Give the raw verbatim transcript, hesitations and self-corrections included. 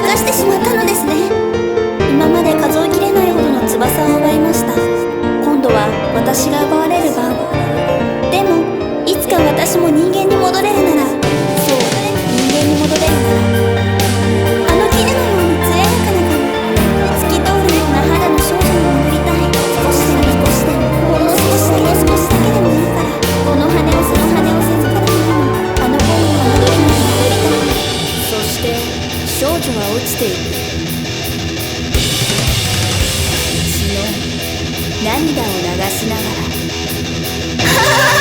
かしてしまったのですね。今まで数えきれないほどの翼を奪いました。今度は私が奪われる番。でもいつか私も人間に戻れるなら、そう人間に戻れるなら、あの絹のように艶やかな髪、透き通るような肌の少女に戻りたい。少しでも少しでもほんの少しだけ少しだけでもいいから、この羽をその羽を授からないの、あの子に戻りに戻りたい。そして少女は落ちていく。血の涙を流しながら